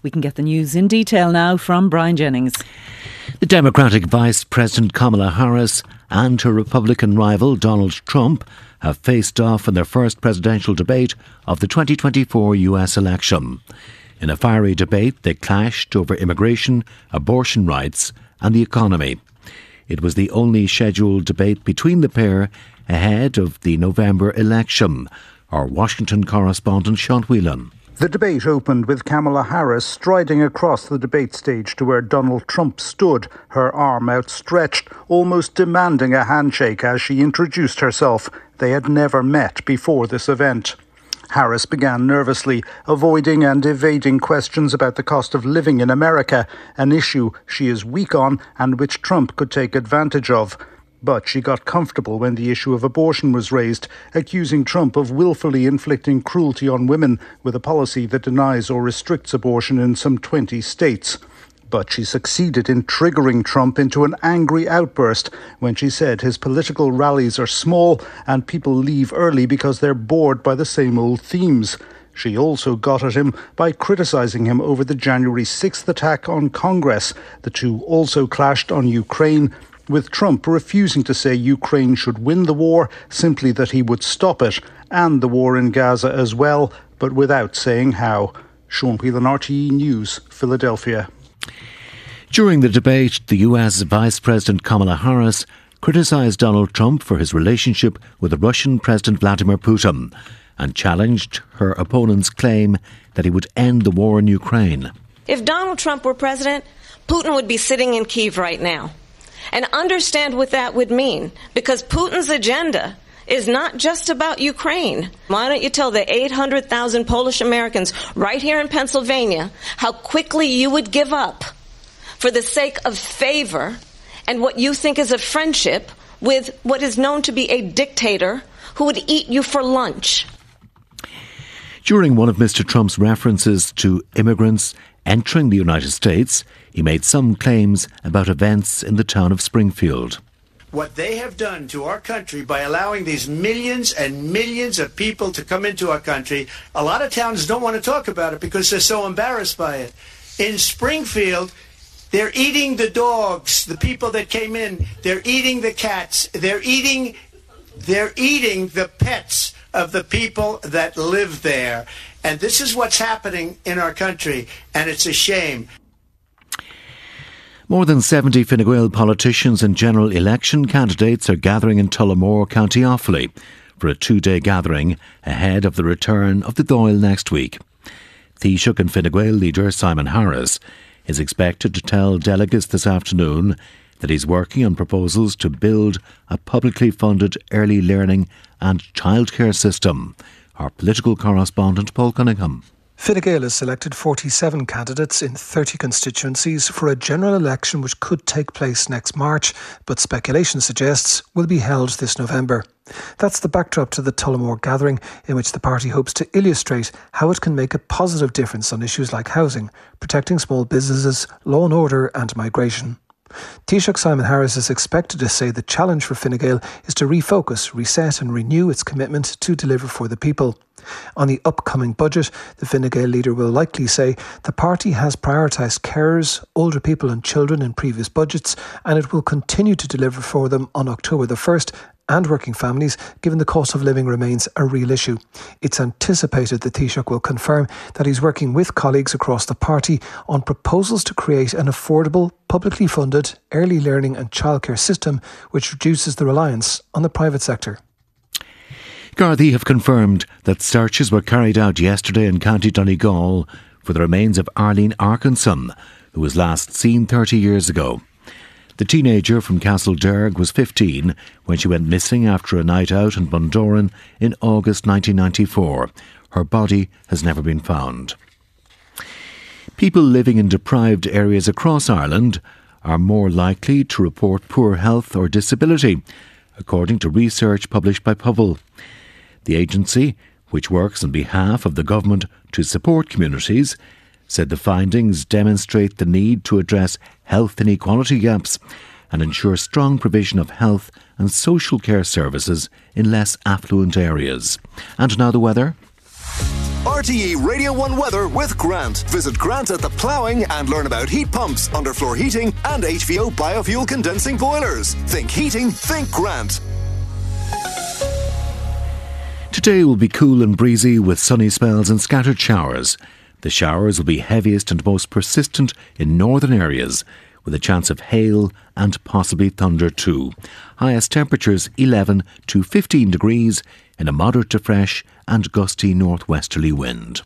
We can get the news in detail now from Brian Jennings. The Democratic Vice President Kamala Harris and her Republican rival Donald Trump have faced off in their first presidential debate of the 2024 US election. In a fiery debate, they clashed over immigration, abortion rights and the economy. It was the only scheduled debate between the pair ahead of the November election. Our Washington correspondent Sean Whelan. The debate opened with Kamala Harris striding across the debate stage to where Donald Trump stood, her arm outstretched, almost demanding a handshake as she introduced herself. They had never met before this event. Harris began nervously, avoiding and evading questions about the cost of living in America, an issue she is weak on and which Trump could take advantage of. But she got comfortable when the issue of abortion was raised, accusing Trump of willfully inflicting cruelty on women with a policy that denies or restricts abortion in some 20 states. But she succeeded in triggering Trump into an angry outburst when she said his political rallies are small and people leave early because they're bored by the same old themes. She also got at him by criticising him over the January 6th attack on Congress. The two also clashed on Ukraine, with Trump refusing to say Ukraine should win the war, simply that he would stop it, and the war in Gaza as well, but without saying how. Sean Whelan, RTE News, Philadelphia. During the debate, the US Vice President Kamala Harris criticised Donald Trump for his relationship with the Russian President Vladimir Putin and challenged her opponent's claim that he would end the war in Ukraine. If Donald Trump were president, Putin would be sitting in Kyiv right now. And understand what that would mean, because Putin's agenda is not just about Ukraine. Why don't you tell the 800,000 Polish Americans right here in Pennsylvania how quickly you would give up for the sake of favor and what you think is a friendship with what is known to be a dictator who would eat you for lunch. During one of Mr. Trump's references to immigrants entering the United States, he made some claims about events in the town of Springfield. What they have done to our country by allowing these millions and millions of people to come into our country, a lot of towns don't want to talk about it because they're so embarrassed by it. In Springfield, they're eating the dogs, the people that came in. They're eating the cats. They're eating the pets of the people that live there. And this is what's happening in our country, and it's a shame. More than 70 Fine Gael politicians and general election candidates are gathering in Tullamore, County Offaly, for a two-day gathering ahead of the return of the Dáil next week. Taoiseach and Fine Gael leader Simon Harris is expected to tell delegates this afternoon that he's working on proposals to build a publicly funded early learning and childcare system. Our political correspondent Paul Cunningham. Fine Gael has selected 47 candidates in 30 constituencies for a general election which could take place next March, but speculation suggests will be held this November. That's the backdrop to the Tullamore gathering, in which the party hopes to illustrate how it can make a positive difference on issues like housing, protecting small businesses, law and order and migration. Taoiseach Simon Harris is expected to say the challenge for Fine Gael is to refocus, reset and renew its commitment to deliver for the people. On the upcoming budget, the Fine Gael leader will likely say the party has prioritised carers, older people and children in previous budgets, and it will continue to deliver for them on October the 1st and working families, given the cost of living remains a real issue. It's anticipated that Taoiseach will confirm that he's working with colleagues across the party on proposals to create an affordable, publicly funded early learning and childcare system which reduces the reliance on the private sector. Gardaí have confirmed that searches were carried out yesterday in County Donegal for the remains of Arlene Arkinson, who was last seen 30 years ago. The teenager from Castlederg was 15 when she went missing after a night out in Bundoran in August 1994. Her body has never been found. People living in deprived areas across Ireland are more likely to report poor health or disability, according to research published by Pobal. The agency, which works on behalf of the government to support communities, said the findings demonstrate the need to address health inequality gaps and ensure strong provision of health and social care services in less affluent areas. And now the weather. RTE Radio 1 weather with Grant. Visit Grant at the ploughing and learn about heat pumps, underfloor heating and HVO biofuel condensing boilers. Think heating, think Grant. Today will be cool and breezy with sunny spells and scattered showers. The showers will be heaviest and most persistent in northern areas, with a chance of hail and possibly thunder too. Highest temperatures 11 to 15 degrees in a moderate to fresh and gusty northwesterly wind.